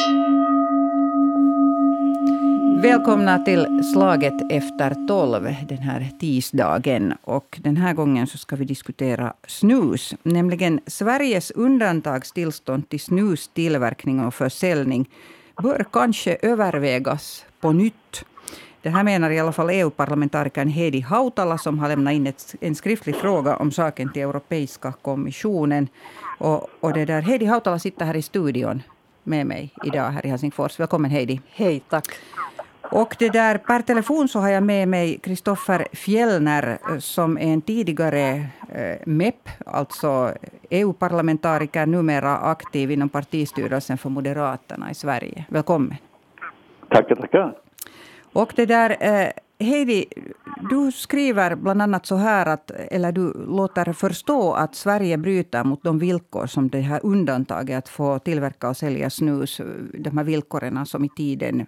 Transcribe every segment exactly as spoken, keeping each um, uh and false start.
Välkomna till Slaget efter tolv den här tisdagen. Och den här gången så ska vi diskutera snus. Nämligen Sveriges undantagstillstånd till snustillverkning och försäljning bör kanske övervägas på nytt. Det här menar i alla fall E U-parlamentarikern Heidi Hautala som har lämnat in ett, en skriftlig fråga om saken till Europeiska kommissionen. Och, och det där, Heidi Hautala sitter här i studion med mig idag här i Helsingfors. Välkommen Heidi. Hej, tack. Och det där, per telefon så har jag med mig Kristoffer Fjellner som är en tidigare eh, M E P, alltså E U-parlamentariker, numera aktiv inom partistyrelsen för Moderaterna i Sverige. Välkommen. Tackar, tackar. Och det där, eh, Heidi, du skriver bland annat så här att, eller du låter förstå att Sverige bryter mot de villkor som det här undantaget att få tillverka och sälja snus, de här villkoren som i tiden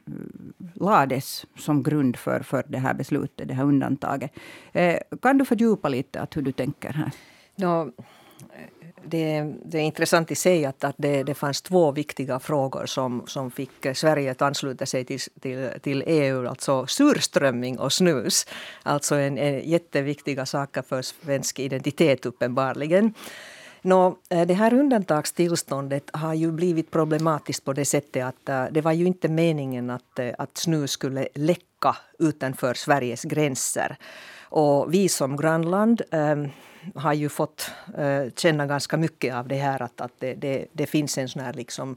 lades som grund för, för det här beslutet, det här undantaget. Eh, kan du fördjupa lite att hur du tänker här? No, det, det är intressant i sig att, att det, det fanns två viktiga frågor som, som fick Sverige att ansluta sig till, till, till E U. Alltså surströmming och snus. Alltså en, en jätteviktiga saker för svensk identitet uppenbarligen. Nå, det här undantagstillståndet har ju blivit problematiskt på det sättet att det var ju inte meningen att, att snus skulle läcka utanför Sveriges gränser. Och vi som grannland eh, har ju fått eh, känna ganska mycket av det här att, att det, det, det finns en sån här liksom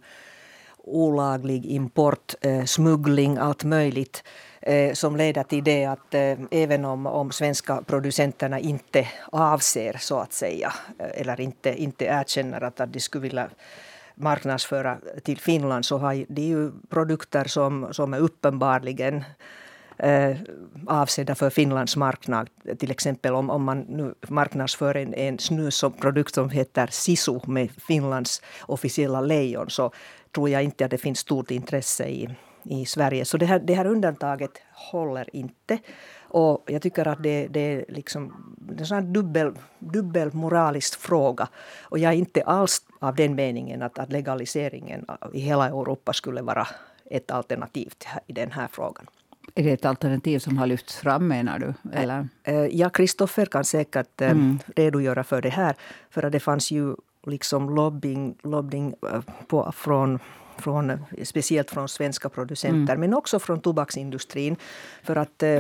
olaglig import, eh, smuggling, allt möjligt eh, som leder till det att eh, även om, om svenska producenterna inte avser så att säga eh, eller inte, inte erkänner att, att de skulle vilja marknadsföra till Finland så har det är ju produkter som, som är uppenbarligen Eh, avsedda för Finlands marknad. Till exempel om, om man nu marknadsför en, en snus som produkt som heter Sisu med Finlands officiella lejon så tror jag inte att det finns stort intresse i, i Sverige. Så det här, det här undantaget håller inte. Och jag tycker att det, det är liksom en sån dubbel, dubbel moralisk fråga. Och jag är inte alls av den meningen att, att legaliseringen i hela Europa skulle vara ett alternativ i den här frågan. Är det ett alternativ som har lyfts fram, menar du? Eller? Ja, Kristoffer kan säkert mm. redogöra för det här. För att det fanns ju liksom lobbying, lobbying på, från, från, speciellt från svenska producenter. Mm. Men också från tobaksindustrin. För att eh,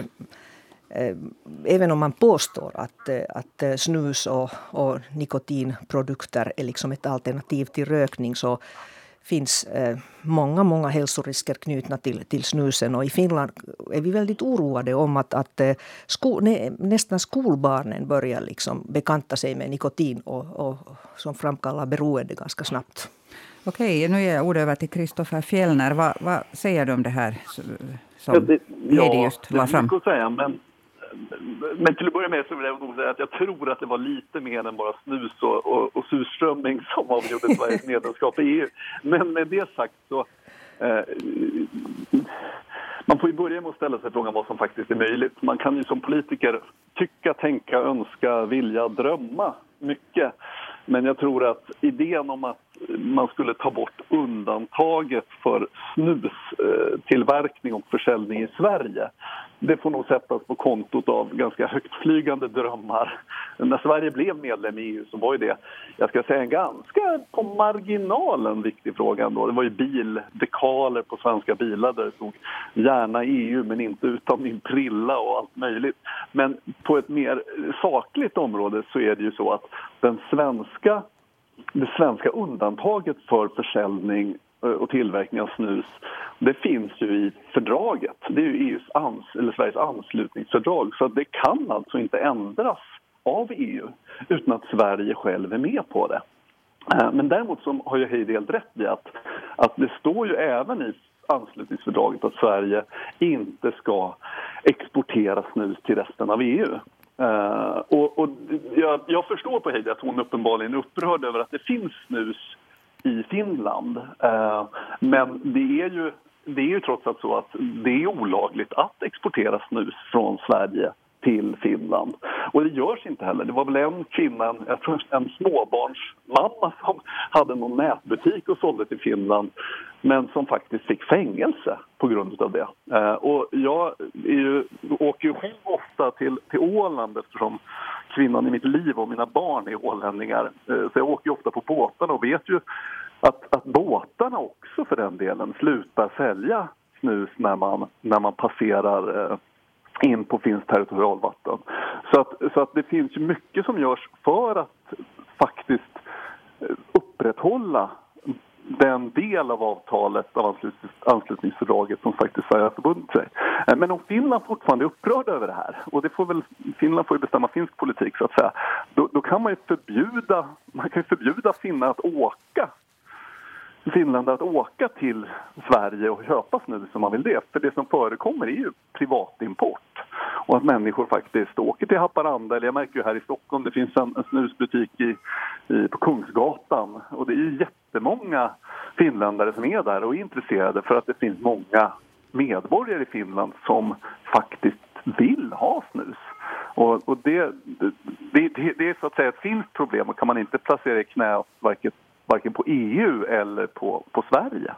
även om man påstår att, att snus och, och nikotinprodukter är liksom ett alternativ till rökning så finns eh, många, många hälsorisker knutna till, till snusen. Och i Finland är vi väldigt oroade om att, att sko, nä, nästan skolbarnen börjar liksom bekanta sig med nikotin och, och, som framkallar beroende ganska snabbt. Okej, nu ger jag ord över till Kristoffer Fjellner. Vad, vad säger du om det här som ja, det, Heidi just la fram? Ja, det är mycket att säga, men Men till att börja med så vill jag nog säga att jag tror att det var lite mer än bara snus och, och, och surströmming som avgjorde Sveriges medlemskap i E U. Men med det sagt så eh, man får ju börja med att ställa sig frågan vad som faktiskt är möjligt. Man kan ju som politiker tycka, tänka, önska, vilja, drömma mycket. Men jag tror att idén om att man skulle ta bort undantaget för snustillverkning och försäljning i Sverige, det får nog sättas på kontot av ganska högtflygande drömmar. När Sverige blev medlem i E U så var ju det, jag ska säga, en ganska på marginalen viktig fråga ändå. Det var ju bildekaler på svenska bilar där det stod gärna E U men inte utan min prilla och allt möjligt. Men på ett mer sakligt område så är det ju så att den svenska, det svenska undantaget för försäljning och tillverkning av snus, det finns ju i fördraget. Det är ju E U:s ans, eller Sveriges anslutningsfördrag. Så det kan alltså inte ändras av E U utan att Sverige själv är med på det. Men däremot så har ju Heidi helt rätt i att, att det står ju även i anslutningsfördraget att Sverige inte ska exportera snus till resten av E U. Uh, och, och jag, jag förstår på Heidi att hon uppenbarligen är upprörd över att det finns snus i Finland. Uh, men det är ju det är ju trots allt så att det är olagligt att exportera snus från Sverige till Finland. Och det görs inte heller. Det var väl en kvinna, jag tror en småbarnsmamma som hade någon nätbutik och sålde till Finland, men som faktiskt fick fängelse på grund av det. Eh, och jag är ju, åker ju själv ofta till, till Åland eftersom kvinnan i mitt liv och mina barn är ålänningar. Eh, så jag åker ju ofta på båtarna och vet ju att, att båtarna också för den delen slutar sälja snus när man, när man passerar eh, in på finskt territorialvatten. Så att, så att det finns ju mycket som görs för att faktiskt upprätthålla den del av avtalet av anslutnings, anslutningsfördraget som faktiskt Sverige har förbundit sig. Men om Finland fortfarande är upprörd över det här, och det får väl Finland får ju bestämma finsk politik så att säga, då, då kan man ju förbjuda man kan ju förbjuda finnar att åka Finland att åka till Sverige och köpa snus som man vill det. För det som förekommer är ju privatimport. Och att människor faktiskt åker till Haparanda, eller jag märker ju här i Stockholm, det finns en, en snusbutik i, i, på Kungsgatan. Och det är ju jättemånga finländare som är där och är intresserade för att det finns många medborgare i Finland som faktiskt vill ha snus. Och, och det, det, det, det är så att säga ett finskt problem och kan man inte placera i knä varken varken på E U eller på, på Sverige?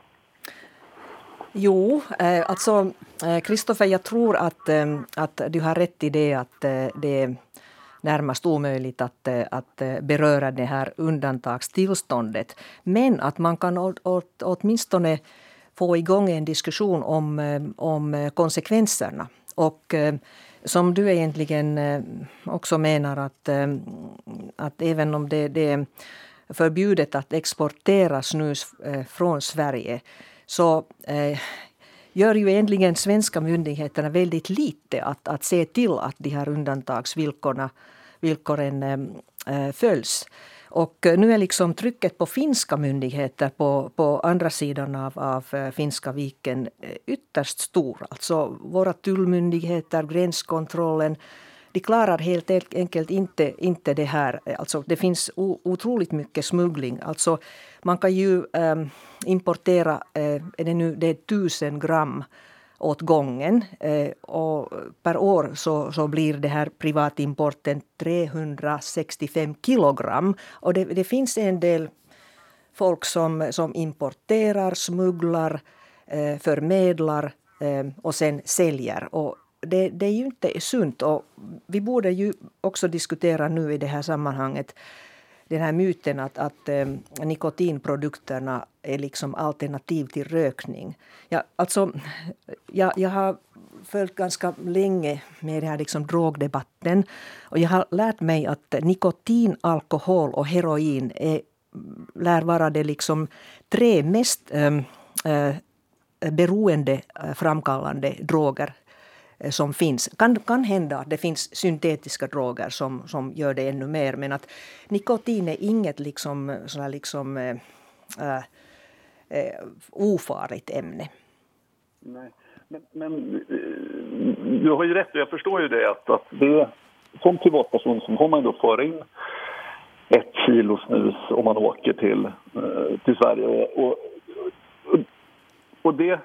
Jo, eh, alltså Kristoffer, jag tror att, eh, att du har rätt i det att eh, det är närmast omöjligt att, eh, att beröra det här undantagstillståndet. Men att man kan åt, åt, åtminstone få igång en diskussion om, eh, om konsekvenserna. Och eh, som du egentligen eh, också menar att, eh, att även om det, det förbjudet att exportera snus eh, från Sverige så eh, gör ju egentligen svenska myndigheterna väldigt lite att, att se till att de här undantagsvillkoren villkoren, eh, följs. Och nu är liksom trycket på finska myndigheter på, på andra sidan av, av Finska viken ytterst stor. Alltså våra tullmyndigheter, gränskontrollen, de klarar helt enkelt inte, inte det här. Alltså det finns o, otroligt mycket smuggling. Alltså man kan ju ähm, importera äh, är det nu, det är tusen gram åt gången. Äh, och per år så, så blir det här privatimporten trehundrasextiofem kilogram. Och det, det finns en del folk som, som importerar, smugglar, äh, förmedlar äh, och sen säljer. Och Det, det är ju inte sunt och vi borde ju också diskutera nu i det här sammanhanget den här myten att, att eh, nikotinprodukterna är liksom alternativ till rökning. Ja, alltså, jag, jag har följt ganska länge med den här liksom drogdebatten och jag har lärt mig att nikotin, alkohol och heroin är, lär vara det liksom tre mest eh, eh, beroendeframkallande droger som finns. Kan, kan hända att det finns syntetiska droger som, som gör det ännu mer, men att nikotin är inget liksom, sådär liksom, äh, äh, ofarligt ämne. Nej, men, men du har ju rätt och jag förstår ju det att, att det som privatperson som har man då föra in ett kilo snus om man åker till, till Sverige och, och, och det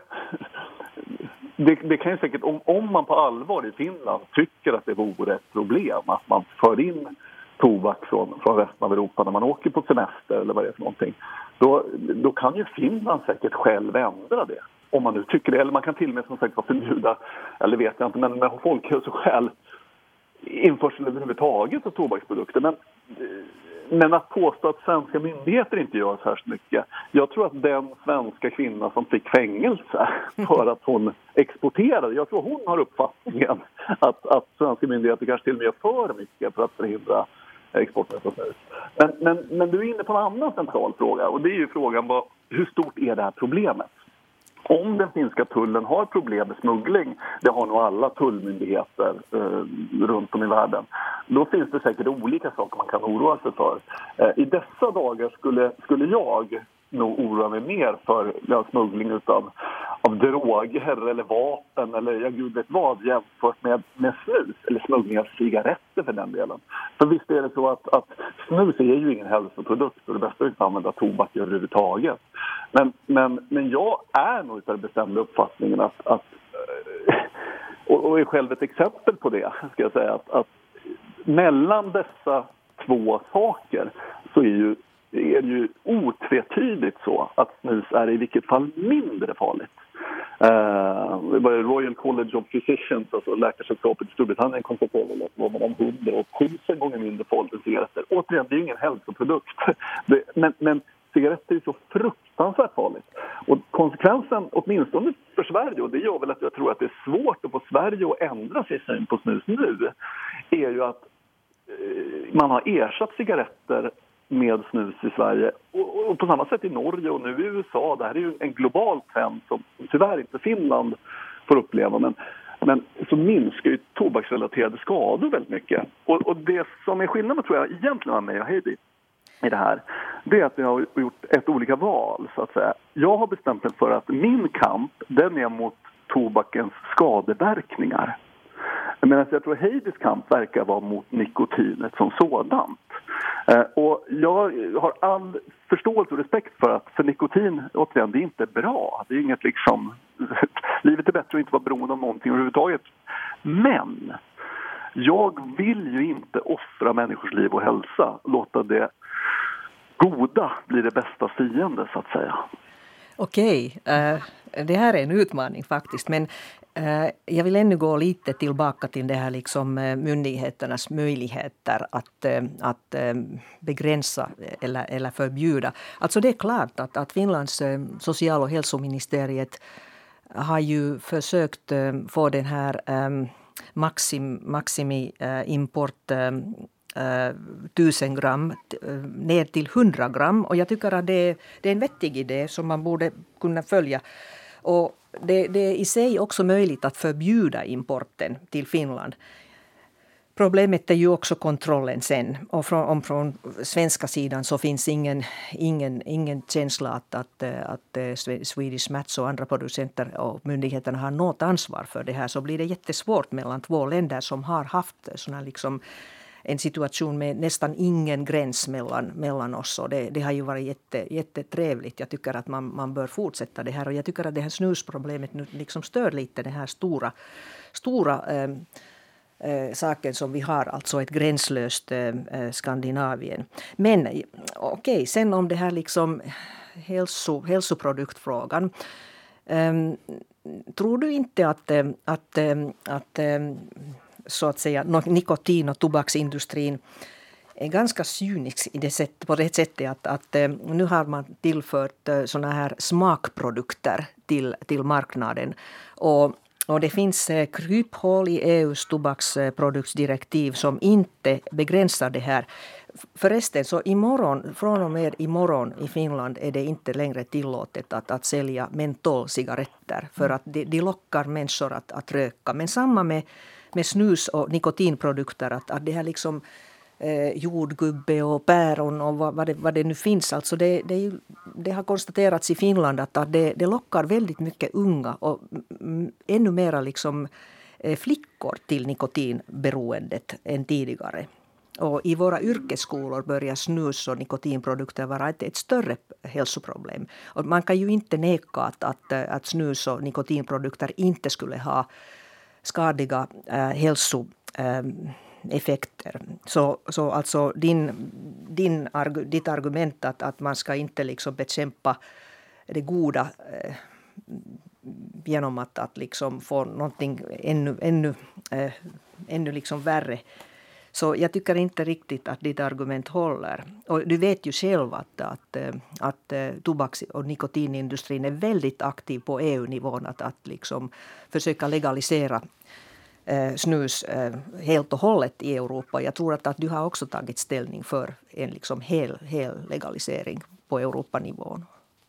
Det, det kan ju säkert, om, om man på allvar i Finland tycker att det vore ett problem att man för in tobak från, från resten av Europa när man åker på semester eller vad det är för någonting, då, då kan ju Finland säkert själv ändra det. Om man nu tycker det, eller man kan till och med som sagt förbjuda, eller vet jag inte, men med folkhälsoskäl införsel överhuvudtaget av tobaksprodukter. Men, men att påstå att svenska myndigheter inte gör så här mycket. Jag tror att den svenska kvinna som fick fängelse för att hon exporterade, jag tror hon har uppfattningen att, att svenska myndigheter kanske till och med gör för mycket för att förhindra exporten av snus. Men, men, men du är inne på en annan central fråga och det är ju frågan vad, hur stort är det här problemet? Om den finska tullen har problem med smuggling, det har nog alla tullmyndigheter eh, runt om i världen, då finns det säkert olika saker man kan oroa sig för. Eh, I dessa dagar skulle, skulle jag nog oroa mig mer för ja, smuggling utav, av droger eller vapen eller jag gud vet vad jämfört med, med snus eller smuggling av cigaretter för den delen. För visst är det så att, att snus är ju ingen hälsoprodukt och det bästa är att använda tobak överhuvudtaget. Men, men, men jag är nog utav den bestämda uppfattningen att, att och, och är själv ett exempel på det, ska jag säga. Att, att mellan dessa två saker så är, ju, är det ju otvetydigt så att snus är i vilket fall mindre farligt. Uh, Royal College of Physicians, alltså läkarsällskapet i Storbritannien, konstaterade att det var mellan hundra och tusen gånger mindre farligt än cigaretter. Återigen, det är ingen hälsoprodukt. det, men, men cigaretter är så fruktansvärt farligt. Och konsekvensen, åtminstone för Sverige, och det gör väl att jag tror att det är svårt att få Sverige att ändra sig syn på snus nu, är ju att eh, man har ersatt cigaretter med snus i Sverige. Och, och på samma sätt i Norge och nu i U S A. Det här är ju en global trend som tyvärr inte Finland får uppleva. Men, men så minskar ju tobaksrelaterade skador väldigt mycket. Och, och det som är skillnaden, tror jag, egentligen med mig och Heidi i det här, det är att jag har gjort ett olika val, så att säga. Jag har bestämt mig för att min kamp, den är mot tobakens skadeverkningar. Medan jag tror Heidis kamp verkar vara mot nikotinet som sådant. Eh, och jag har all förståelse och respekt för att för nikotin, återigen, det är inte bra. Det är inget liksom, livet är bättre att inte vara beroende av någonting överhuvudtaget. Men jag vill ju inte offra människors liv och hälsa. Låta det goda bli det bästa fiende, så att säga. Okej, uh, det här är en utmaning faktiskt, men uh, jag vill ännu gå lite tillbaka till det här liksom, uh, myndigheternas möjligheter att, uh, att uh, begränsa eller, eller förbjuda. Alltså det är klart att, att Finlands uh, social- och hälsoministeriet har ju försökt uh, få den här um, maxim, maximi uh, import um, Uh, tusen gram uh, ner till hundra gram, och jag tycker att det, det är en vettig idé som man borde kunna följa, och det, det är i sig också möjligt att förbjuda importen till Finland. Problemet är ju också kontrollen sen, och från, om från svenska sidan så finns ingen, ingen, ingen känsla att, att, att Swedish Match och andra producenter och myndigheterna har något ansvar för det här, så blir det jättesvårt mellan två länder som har haft såna liksom en situation med nästan ingen gräns mellan, mellan oss, och det, det har ju varit jätte, jättetrevligt. Jag tycker att man, man bör fortsätta det här, och jag tycker att det här snusproblemet nu liksom stör lite den här stora, stora äh, äh, saken som vi har, alltså ett gränslöst äh, Skandinavien. Men okej, okay, sen om det här liksom hälso, hälsoproduktfrågan. Ähm, tror du inte att, att, att, att så att säga nikotin- och tobaksindustrin är ganska cynisk i det sätt, på det sättet att, att nu har man tillfört såna här smakprodukter till, till marknaden, och, och det finns kryphål i E U:s tobaksproduktsdirektiv som inte begränsar det här. Förresten, så imorgon, från och med imorgon i Finland är det inte längre tillåtet att, att sälja mentolcigaretter, för att de, de lockar människor att, att röka. Men samma med med snus och nikotinprodukter, att, att det här liksom eh, jordgubbe och päron och vad, vad, det, vad det nu finns, alltså det, det, är ju, det har konstaterats i Finland att, att det, det lockar väldigt mycket unga och m, ännu mera liksom eh, flickor till nikotinberoendet än tidigare. Och i våra yrkesskolor börjar snus och nikotinprodukter vara ett, ett större hälsoproblem. Och man kan ju inte neka att, att, att snus och nikotinprodukter inte skulle ha skadliga äh, hälsoeffekter. Äh, så, så alltså din, din, ditt argument att, att man ska inte liksom bekämpa det goda äh, genom att, att liksom få någonting ännu, ännu, äh, ännu liksom värre. Så jag tycker inte riktigt att ditt argument håller. Och du vet ju själv att, att, att tobaks- och nikotinindustrin är väldigt aktiv på E U-nivån att, att liksom försöka legalisera eh, snus eh, helt och hållet i Europa. Jag tror att, att du har också tagit ställning för en liksom hel, hel legalisering på Europanivån.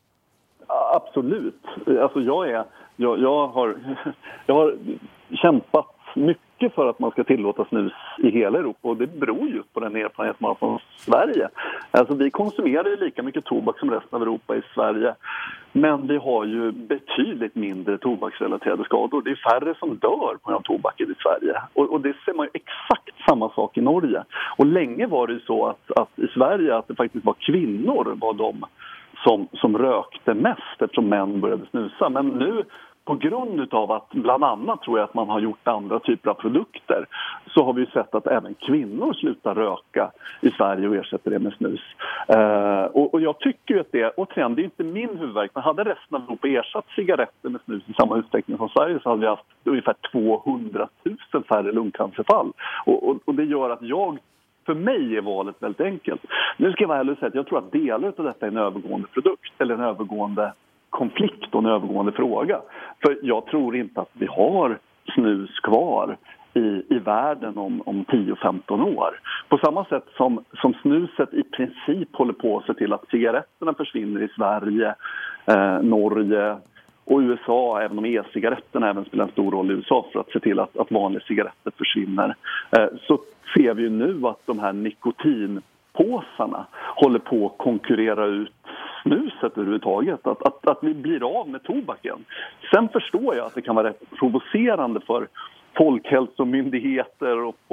Absolut. Alltså jag, är, jag, jag, har, jag har kämpat mycket för att man ska tillåta snus i hela Europa, och det beror just på den erfarenhet man har från Sverige. Alltså vi konsumerar ju lika mycket tobak som resten av Europa i Sverige, men vi har ju betydligt mindre tobaksrelaterade skador. Det är färre som dör på grund av tobaken i Sverige, och, och det ser man ju exakt samma sak i Norge. Och länge var det ju så att, att i Sverige att det faktiskt var kvinnor var de som, som rökte mest eftersom män började snusa. Men nu på grund av att bland annat tror jag att man har gjort andra typer av produkter, så har vi sett att även kvinnor slutar röka i Sverige och ersätter det med snus. Uh, och, och jag tycker ju att det, återigen, det är inte min huvudvärk, men hade resten av Europa ersatt cigaretter med snus i samma utsträckning som Sverige, så hade vi haft ungefär tvåhundratusen färre lungcancerfall. Och, och, och det gör att jag, för mig är valet väldigt enkelt. Nu ska jag vara ärlig och säga att jag tror att delar av detta är en övergående produkt eller en övergående konflikt och en övergående fråga. För jag tror inte att vi har snus kvar i, i världen om, om tio till femton år. På samma sätt som, som snuset i princip håller på att se till att cigaretterna försvinner i Sverige, eh, Norge och U S A, även om e-cigaretterna även spelar en stor roll i U S A för att se till att, att vanliga cigaretter försvinner. Eh, så ser vi ju nu att de här nikotinpåsarna håller på att konkurrera ut snuset överhuvudtaget, att, att, att vi blir av med tobaken. Sen förstår jag att det kan vara rätt provocerande för folkhälsomyndigheter och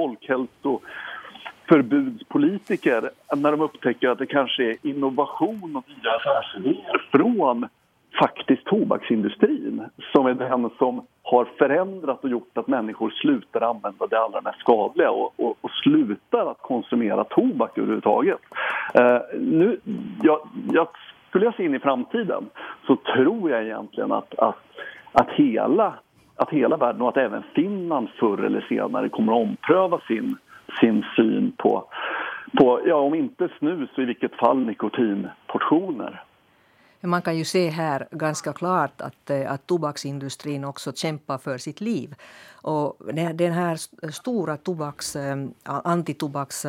folkhälsoförbudspolitiker när de upptäcker att det kanske är innovation och nya affärsidéer från faktiskt tobaksindustrin som är den som har förändrat och gjort att människor slutar använda det allra mest skadliga och, och, och slutar att konsumera tobak överhuvudtaget. Uh, nu, jag, jag skulle jag se in i framtiden så tror jag egentligen att, att, att, hela, att hela världen och att även Finland förr eller senare kommer att ompröva sin, sin syn på, på, ja, om inte snus så i vilket fall nikotinportioner. Man kan ju se här ganska klart att, att tobaksindustrin också kämpar för sitt liv. Och den här stora tobaks, antitobaks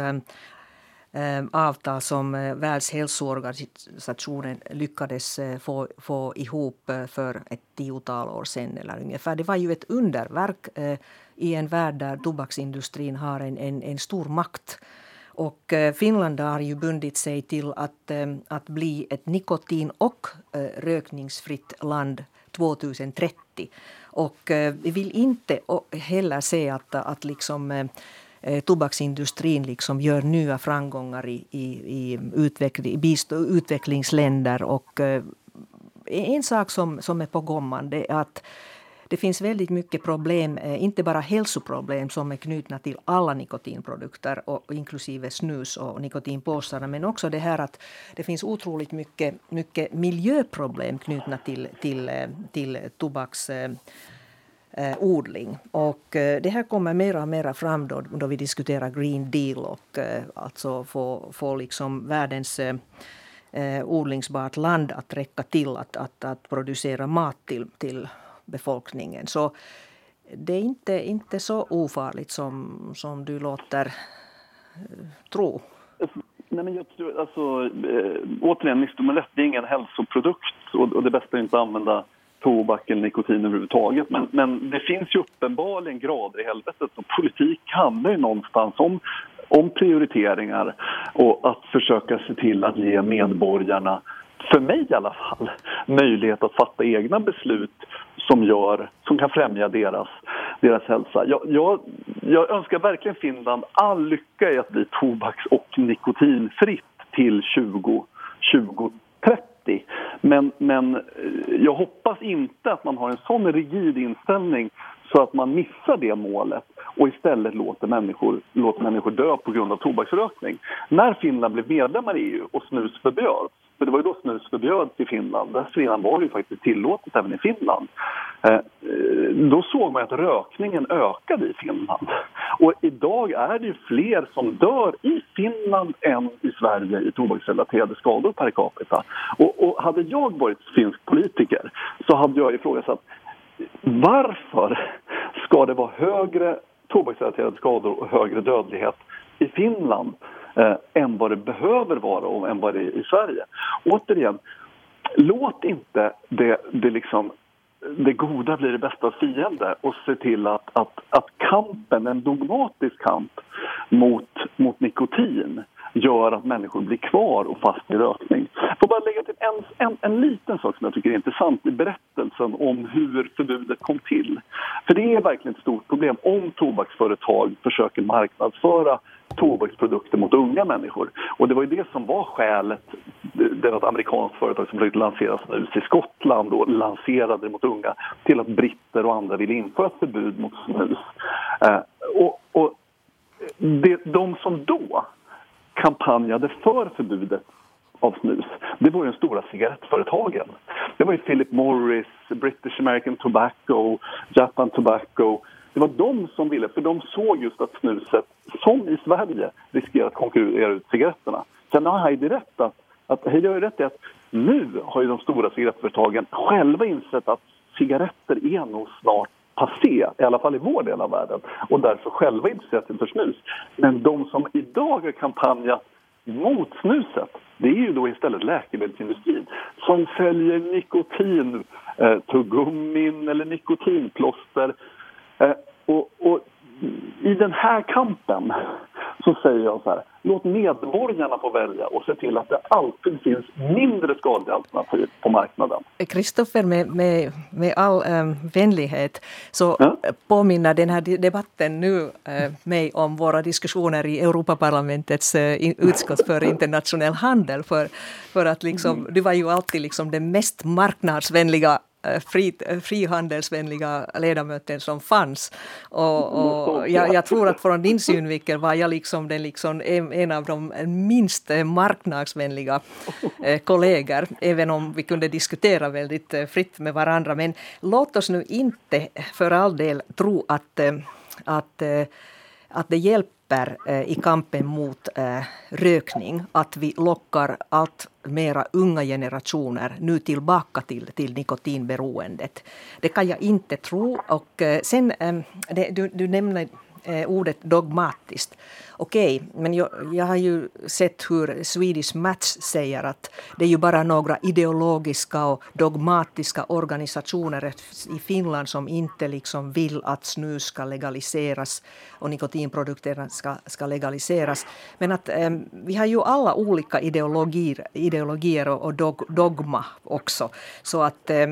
avtal som Världshälsoorganisationen lyckades få, få ihop för ett tiotal år sedan eller ungefär. Det var ju ett underverk i en värld där tobaksindustrin har en, en, en stor makt. Och Finland har ju bundit sig till att, att bli ett nikotin- och rökningsfritt land tjugohundratrettio. Och vi vill inte heller se att, att liksom, tobaksindustrin liksom gör nya framgångar i, i, i, utveckling, i utvecklingsländer. Och en sak som, som är på gång är att det finns väldigt mycket problem, inte bara hälsoproblem som är knutna till alla nikotinprodukter och inklusive snus och nikotinpåsarna, men också det här att det finns otroligt mycket, mycket miljöproblem knutna till, till, till tobaksodling. Och det här kommer mera och mera fram då, då vi diskuterar Green Deal och alltså få, få liksom världens odlingsbart land att räcka till att, att, att producera mat till, till befolkningen. Så det är inte, inte så ofarligt som, som du låter eh, tro. Nej, men jag tror, alltså, äh, återigen, Nistomelet, det är ingen hälsoprodukt och, och det bästa är inte att använda tobak eller nikotin överhuvudtaget. Men, men det finns ju uppenbarligen grader i helvetet och politik handlar ju någonstans om, om prioriteringar och att försöka se till att ge medborgarna, för mig i alla fall, möjlighet att fatta egna beslut som gör, som kan främja deras, deras hälsa. Jag, jag, jag önskar verkligen Finland all lycka i att bli tobaks- och nikotinfritt till tjugo trettio. Men, men jag hoppas inte att man har en sån rigid inställning så att man missar det målet och istället låter människor, låter människor dö på grund av tobaksrökning. När Finland blev medlemmar i E U och snus förbjöds, för det var ju då snus förbjöds i Finland, dessförinnan var det ju faktiskt tillåtet även i Finland, eh, då såg man att rökningen ökade i Finland. Och idag är det ju fler som dör i Finland än i Sverige i tobaksrelaterade skador per capita. Och, och hade jag varit finsk politiker så hade jag ifrågasatt varför ska det vara högre tobaksrelaterade skador och högre dödlighet i Finland eh, än vad det behöver vara och än vad det är i Sverige. Återigen, låt inte det, det, liksom, det goda bli det bästa fiende och se till att, att, att kampen, en dogmatisk kamp mot, mot nikotin gör att människor blir kvar och fast i rökning. Jag får bara lägga till en, en, en liten sak som jag tycker är intressant i berättelsen om hur förbudet kom till. För det är verkligen ett stort problem om tobaksföretag försöker marknadsföra tobaksprodukter mot unga människor. Och det var ju det som var skälet det var ett amerikanskt företag som försökte lansera snus i Skottland och lanserade det mot unga, till att britter och andra ville införa ett förbud mot snus. Eh, och och det, de som då kampanjade för förbudet av snus, det var ju de stora cigarettföretagen. Det var ju Philip Morris, British American Tobacco, Japan Tobacco. Det var de som ville, för de såg just att snuset, som i Sverige, riskerar att konkurrera ut cigaretterna. Sen har Heidi rätt att, att, Heidi har ju rätt i att nu har ju de stora cigarettföretagen själva insett att cigaretter är nog snart passé, i alla fall i vår del av världen, och därför själva intresserat sig för snus. Men de som idag har kampanjat mot snuset, det är ju då istället läkemedelsindustrin som säljer nikotin, eh, tuggummin eller nikotinplåster. Eh, och, och i den här kampen så säger jag så här: låt medborgarna få välja och se till att det alltid finns mindre skadliga alternativ på marknaden. Kristoffer, med, med, med all ähm, vänlighet så ja? påminner den här debatten nu äh, mig om våra diskussioner i Europaparlamentets äh, utskott för internationell handel. För, för att liksom, mm. du var ju alltid liksom den mest marknadsvänliga Fri, frihandelsvänliga ledamöter som fanns. Och, och jag, jag tror att från din synvinkel var jag liksom, den liksom en, en av de minst marknadsvänliga eh, kollegor, även om vi kunde diskutera väldigt eh, fritt med varandra. Men låt oss nu inte för all del tro att, eh, att, eh, att det hjälper i kampen mot äh, rökning, att vi lockar allt mera unga generationer nu tillbaka till, till nikotinberoendet. Det kan jag inte tro. Och äh, sen, äh, det, du, du nämnde äh, ordet dogmatiskt. Okej, okay, men jag, jag har ju sett hur Swedish Match säger att det är ju bara några ideologiska och dogmatiska organisationer i Finland som inte liksom vill att snus ska legaliseras och nikotinprodukterna ska, ska legaliseras. Men att eh, vi har ju alla olika ideologier, ideologier och, och dog, dogma också. Så att eh,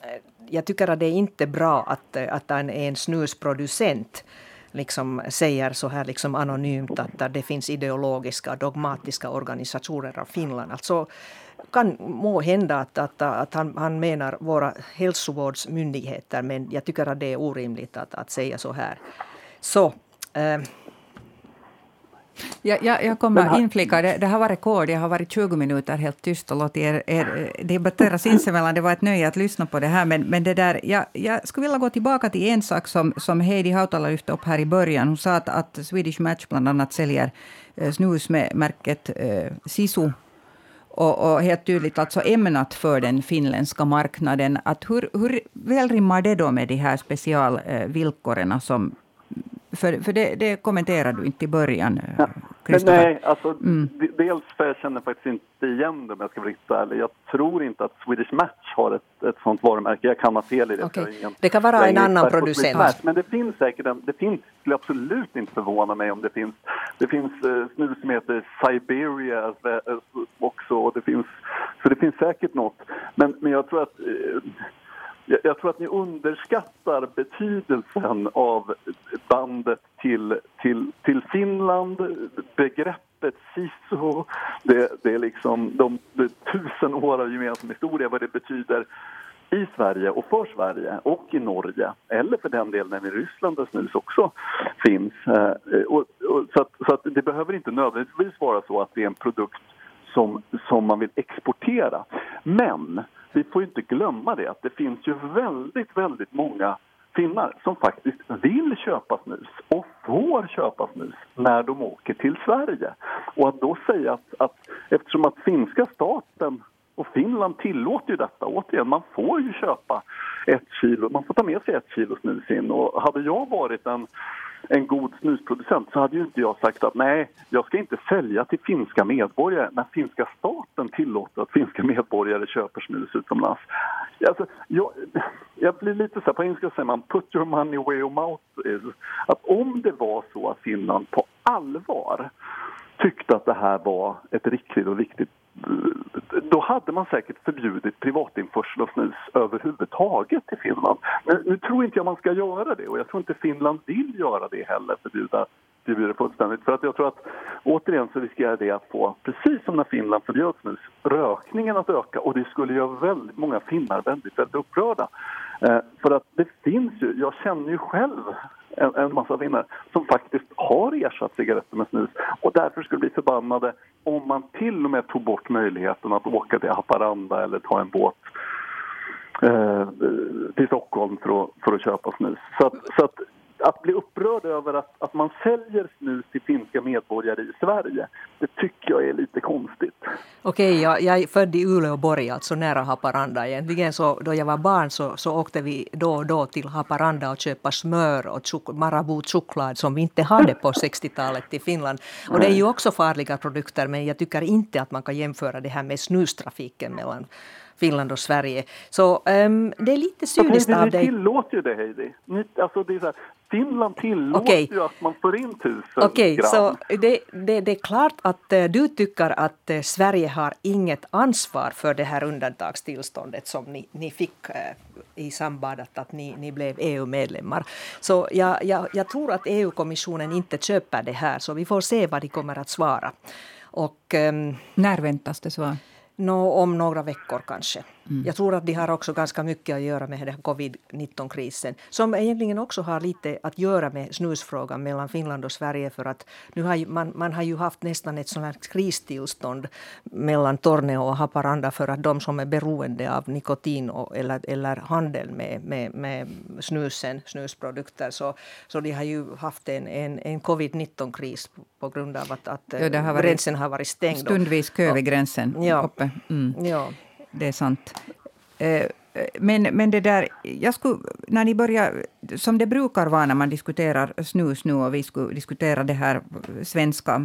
jag tycker att det är inte bra att, att en, en snusproducent liksom säger så här liksom anonymt att det finns ideologiska, dogmatiska organisationer av Finland. Alltså kan må hända att, att, att han, han menar våra hälsovårdsmyndigheter, men jag tycker att det är orimligt att, att säga så här. Så... Eh, Jag, jag, jag kommer inflika, det, det har varit rekord, jag har varit tjugo minuter helt tyst och låtit er, er debattera sinsemellan. Det var ett nöje att lyssna på det här, men, men det där, jag, jag skulle vilja gå tillbaka till en sak som, som Heidi Hautala lyfte upp här i början. Hon sa att, att Swedish Match bland annat säljer eh, snus med märket eh, Sisu och, och helt tydligt alltså ämnat för den finländska marknaden. Att hur, hur väl rimmar det då med de här specialvillkoren som För, för det, det kommenterade du inte i början, ja. Nej, alltså mm. dels för jag känner faktiskt inte igen det, om jag ska vara riktigt ärlig. Jag tror inte att Swedish Match har ett, ett sånt varumärke. Jag kan ha fel i det. Okay. Ingen, det kan vara en annan producent. Men det finns säkert en, det finns, skulle absolut inte förvåna mig om det finns, det finns uh, snus som heter Siberia uh, också. Och det finns, så det finns säkert något. Men, men jag tror att... Uh, Jag tror att ni underskattar betydelsen av bandet till, till, till Finland, begreppet Sisu, det, det är liksom de, de tusen år av gemensam historia, vad det betyder i Sverige och för Sverige och i Norge, eller för den delen i Ryssland där snus också finns. Och, och, så att, så att det behöver inte nödvändigtvis vara så att det är en produkt som, som man vill exportera. Men vi får inte glömma det, att det finns ju väldigt, väldigt många finnar som faktiskt vill köpa snus och får köpa snus när de åker till Sverige. Och att då säga att, att eftersom att finska staten och Finland tillåter ju detta, återigen, man får ju köpa ett kilo, man får ta med sig ett kilo snus in. Och hade jag varit en en god snusproducent så hade ju inte jag sagt att nej, jag ska inte sälja till finska medborgare när finska staten tillåter att finska medborgare köper snus utomlands. Alltså, jag, jag blir lite så här, på engelska säger man put your money where your mouth is. Att om det var så att Finland på allvar tyckte att det här var ett riktigt och viktigt, då hade man säkert förbjudit privatinförsel av snus överhuvudtaget till Finland. Men nu tror inte jag man ska göra det, och jag tror inte Finland vill göra det heller, förbjuda misstyr det fullständigt. För att jag tror att återigen så riskerar det att få, precis som när Finland förbjöd snus, rökningen att öka. Och det skulle göra väldigt många finnar väldigt, väldigt upprörda. Eh, för att det finns ju, jag känner ju själv en, en massa finnar som faktiskt har ersatt cigaretter med snus. Och därför skulle bli förbannade om man till och med tog bort möjligheten att åka till Haparanda eller ta en båt eh, till Stockholm för att, för att köpa snus. Så att, så att Att bli upprörd över att, att man säljer snus till finska medborgare i Sverige, det tycker jag är lite konstigt. Okej, jag, jag är född i Uleåborg, alltså nära Haparanda egentligen. Så då jag var barn så, så åkte vi då och då till Haparanda och köpa smör och chok- Marabou-choklad som vi inte hade på sextiotalet i Finland. Och det är ju också farliga produkter, men jag tycker inte att man kan jämföra det här med snustrafiken mellan Finland och Sverige. Så um, det är lite cyniskt av dig. Ni tillåter ju det, Heidi. Ni, alltså det är så här, Finland tillåter okay. ju att man får in tusen okay, gram. Så det, det, det är klart att uh, du tycker att uh, Sverige har inget ansvar för det här undantagstillståndet som ni, ni fick uh, i samband att, att ni, ni blev E U-medlemmar. Så jag, jag, jag tror att E U-kommissionen inte köper det här, så vi får se vad de kommer att svara. Och, um, när väntas det svar? No, om några veckor kanske. Mm. Jag tror att de har också ganska mycket att göra med den här covid nitton-krisen. Som egentligen också har lite att göra med snusfrågan mellan Finland och Sverige. För att nu har ju, man, man har ju haft nästan ett sånt här kristillstånd mellan Torneå och Haparanda. För att de som är beroende av nikotin och, eller, eller handel med, med, med snusen, snusprodukter. Så, så de har ju haft en, en, en covid nitton-kris på grund av att, att ja, har gränsen har varit stängd. Stundvis kö vid gränsen ja. uppe. Mm. Ja. Det är sant. Men, men det där, jag skulle, när ni börjar, som det brukar vara när man diskuterar snus nu och vi skulle diskutera det här svenska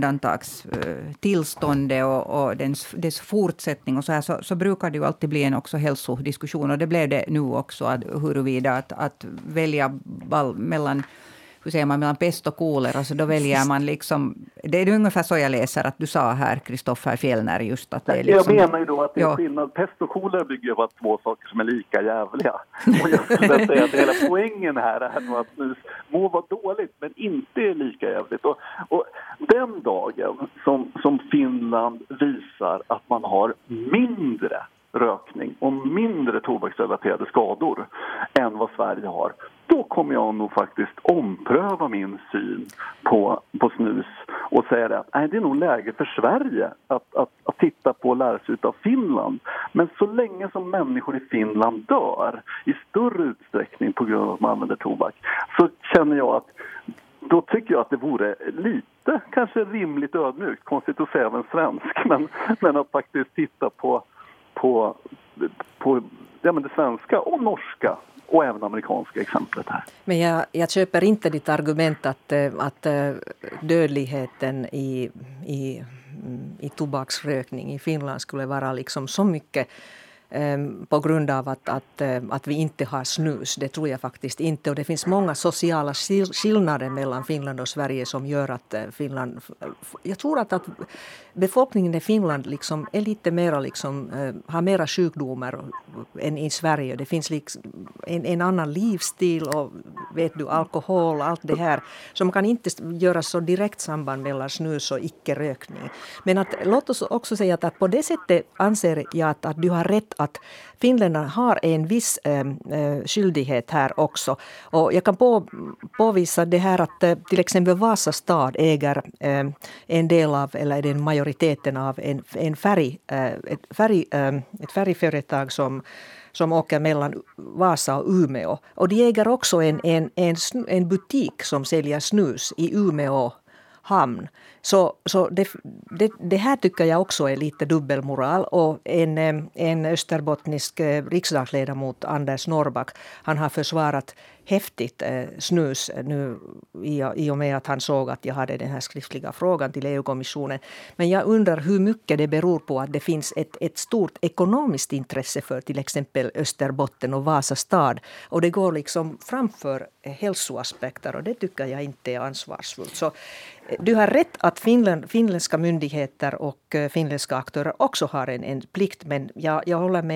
undantagstillståndet och, och dess, dess fortsättning och så här, så, så brukar det ju alltid bli en också hälsodiskussion och det blev det nu också, att, huruvida att, att välja val, mellan hur säger man, mellan pest och kolera, så då väljer man liksom, det är ungefär så jag läser att du sa här, Kristoffer Fjellner, just att det är liksom, jag menar ju då att det är ja. skillnad. Pest och kolera bygger på två saker som är lika jävliga. Och jag skulle säga att hela poängen här är att snus må vara dåligt men inte är lika jävligt. Och, och den dagen som, som Finland visar att man har mindre rökning och mindre tobaksrelaterade skador än vad Sverige har, då kommer jag nog faktiskt ompröva min syn på, på snus och säga att nej, det är nog läge för Sverige att, att, att titta på och lära sig av Finland. Men så länge som människor i Finland dör i större utsträckning på grund av att man använder tobak, så känner jag att då tycker jag att det vore lite, kanske rimligt ödmjukt, konstigt att säga av en svensk, men, men att faktiskt titta på på, på ja, men det svenska och norska och även amerikanska exemplet här. Men jag, jag köper inte ditt argument att, att dödligheten i, i, i tobaksrökning i Finland skulle vara liksom så mycket um, på grund av att, att, att vi inte har snus. Det tror jag faktiskt inte. Och det finns många sociala skillnader mellan Finland och Sverige som gör att Finland... Jag tror att, att befolkningen i Finland liksom är lite mera liksom, uh, har mera sjukdomar än i Sverige. Det finns liksom en, en annan livsstil och vet du, alkohol och allt det här. Så man kan inte göra så direkt samband mellan snus och icke-rökning. Men att, låt oss också säga att, att på det sättet anser jag att, att du har rätt att finländarna har en viss äh, skyldighet här också. Och jag kan på, påvisa det här att äh, till exempel Vasa stad äger äh, en del av, eller den majoriteten av en, en färg, äh, ett, färg, äh, ett färgföretag som som åker mellan Vasa och Umeå. Och de äger också en, en, en, en butik som säljer snus i Umeå hamn. Så, så det, det, det här tycker jag också är lite dubbelmoral. Och en, en österbottnisk riksdagsledamot, Anders Norrback, han har försvarat häftigt eh, snus nu i, i och med att han såg att jag hade den här skriftliga frågan till E U-kommissionen. Men jag undrar hur mycket det beror på att det finns ett, ett stort ekonomiskt intresse för till exempel Österbotten och Vasa stad. Och det går liksom framför hälsoaspekter och det tycker jag inte är ansvarsfullt. Så du har rätt att Finland, finländska myndigheter och finländska aktörer också har en, en plikt, men jag, jag håller med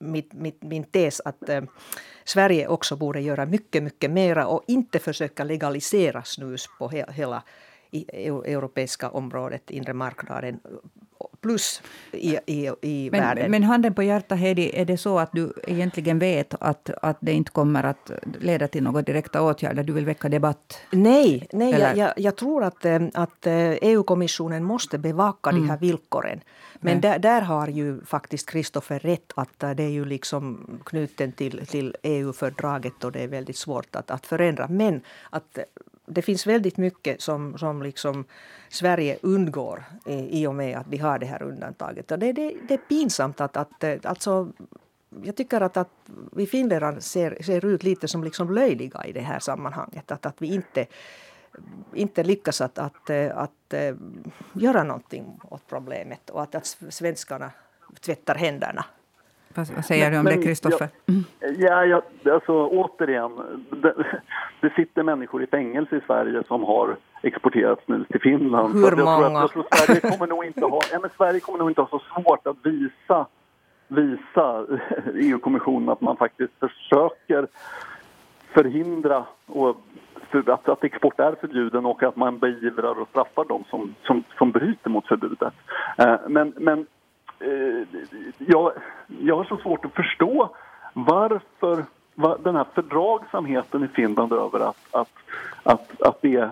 mitt, mitt, min tes att eh, Sverige också borde göra mycket, mycket mera och inte försöka legalisera snus på he, hela i, europeiska området, inre marknaden, plus i, i, i men, världen. Men handen på hjärta, Heidi, är det så att du egentligen vet att, att det inte kommer att leda till några direkta åtgärder? Du vill väcka debatt? Nej, nej jag, jag, jag tror att, att E U-kommissionen måste bevaka mm. de här villkoren. Men där, där har ju faktiskt Kristoffer rätt att det är ju liksom knuten till, till E U-fördraget och det är väldigt svårt att, att förändra. Men att det finns väldigt mycket som, som liksom Sverige undgår i, i och med att vi har det här undantaget. Och det, det, det är pinsamt att, att alltså, jag tycker att, att vi finländare ser, ser ut lite som liksom löjliga i det här sammanhanget. Att, att vi inte, inte lyckas att, att, att, att göra någonting åt problemet och att, att svenskarna tvättar händerna. Vad säger du om men, det, Kristoffer? Ja, ja, ja, alltså återigen, det, det sitter människor i fängelse i Sverige som har exporterat snus till Finland. Hur jag många? Tror att, jag tror Sverige kommer nog inte ha, ja, men Sverige kommer nog inte ha så svårt att visa, visa E U-kommissionen att man faktiskt försöker förhindra och för, att, att export är förbjuden och att man beivrar och straffar dem som, som, som bryter mot förbudet. Eh, men men Jag, jag har så svårt att förstå varför var, den här fördragsamheten i Finland över att, att, att, att, det,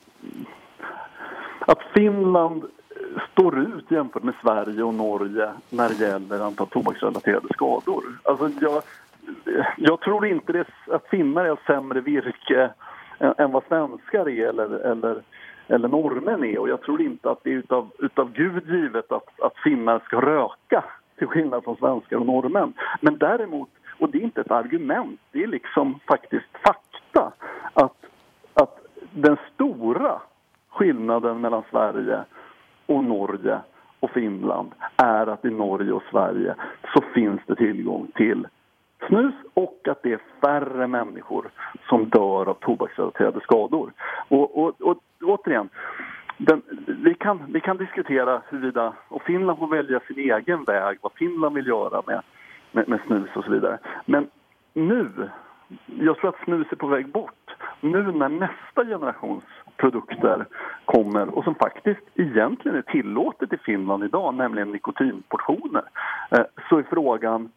att Finland står ut jämfört med Sverige och Norge när det gäller antal tobaksrelaterade skador. Alltså jag, jag tror inte det, att finnar är sämre virke än, än vad svenskar är eller, eller eller normen är, och jag tror inte att det är utav, utav Gud givet att, att finnar ska röka till skillnad från svenskar och normen. Men däremot, och det är inte ett argument, det är liksom faktiskt fakta att, att den stora skillnaden mellan Sverige och Norge och Finland är att i Norge och Sverige så finns det tillgång till snus och att det är färre människor som dör av tobaksrelaterade skador. Och, och, och återigen, den, vi, kan, vi kan diskutera huruvida, och Finland får välja sin egen väg, vad Finland vill göra med, med, med snus och så vidare. Men nu, jag tror att snus är på väg bort. Nu när nästa generations produkter kommer och som faktiskt egentligen är tillåtet i Finland idag, nämligen nikotinportioner, eh, så är frågan,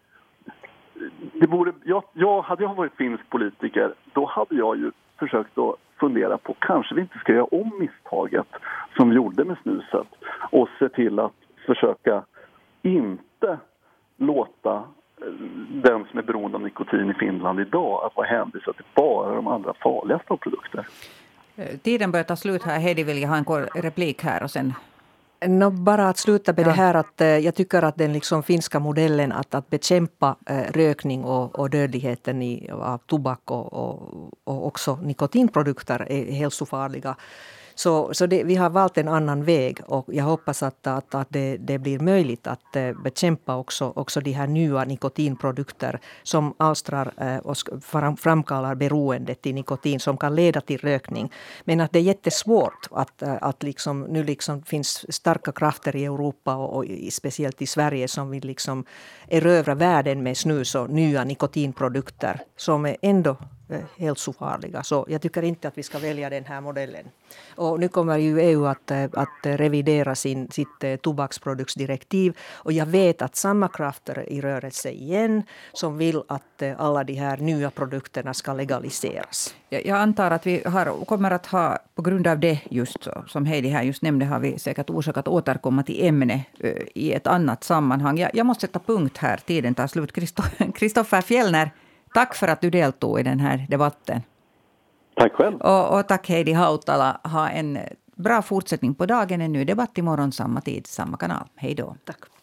det borde, jag, jag, hade jag varit finsk politiker, då hade jag ju försökt att fundera på, kanske vi inte ska göra om misstaget som vi gjorde med snuset och se till att försöka inte låta den som är beroende av nikotin i Finland idag att vara hänvisad till bara de allra farligaste av produkter. Tiden börjar ta slut här. Heidi vill jag ha en kort replik här och sen... No, bara att sluta med ja. det här att eh, jag tycker att den liksom finska modellen att, att bekämpa eh, rökning och, och dödligheten i, av tobak och, och, och också nikotinprodukter är hälsofarliga. Så, så det, vi har valt en annan väg och jag hoppas att, att, att det, det blir möjligt att eh, bekämpa också, också de här nya nikotinprodukter som alstrar eh, och fram, framkallar beroende till nikotin som kan leda till rökning. Men att det är jättesvårt att, att liksom, nu liksom finns starka krafter i Europa och, och speciellt i Sverige som vill liksom erövra världen med snus och nya nikotinprodukter som är ändå hälsofarliga. Så jag tycker inte att vi ska välja den här modellen. Och nu kommer ju E U att, att revidera sin, sitt tobaksproduktsdirektiv och jag vet att samma krafter i rörelse igen som vill att alla de här nya produkterna ska legaliseras. Jag antar att vi har, kommer att ha, på grund av det just som Heidi här just nämnde, har vi säkert orsak att återkomma till ämne i ett annat sammanhang. Jag, jag måste sätta punkt här, tiden tar slut. Kristoffer Fjellner, tack för att du deltog i den här debatten. Tack själv. Och, och tack Heidi Hautala. Ha en bra fortsättning på dagen. En ny debatt imorgon samma tid, samma kanal. Hej då. Tack.